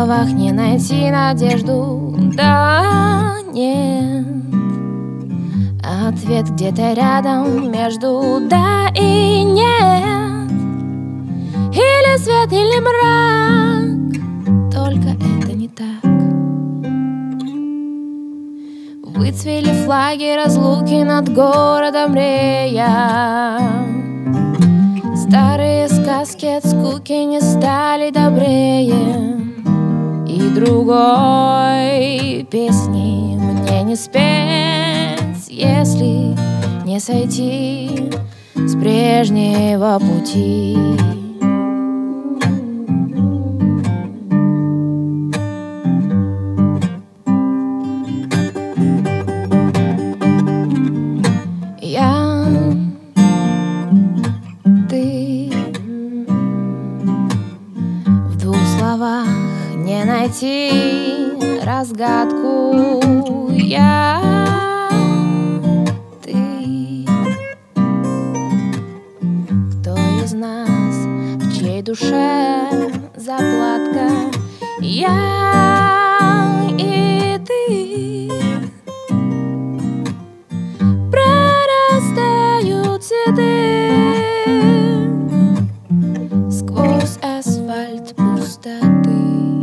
словах не найти надежду, да нет. Ответ где-то рядом между да и нет. Или свет, или мрак, только это не так. Выцвели флаги разлуки над городом рея. Старые сказки от скуки не стали добрее. И другой песни мне не спеть, если не сойти с прежнего пути. В двух словах не найти разгадку. Я, ты. Кто из нас, в чьей душе заплатка? Я и ты. Прорастают цветы сквозь асфальт пустоты.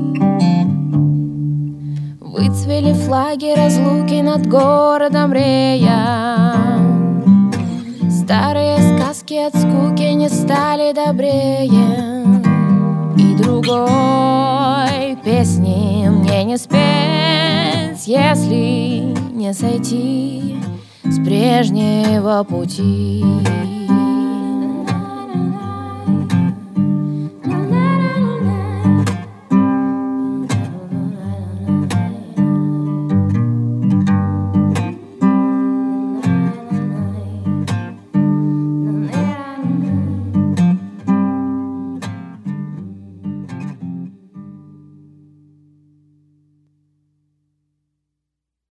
Выцвели флаги разлуки над городом рея. Старые сказки от скуки не стали добрее. И другой песни мне не спеть, если не сойти с прежнего пути.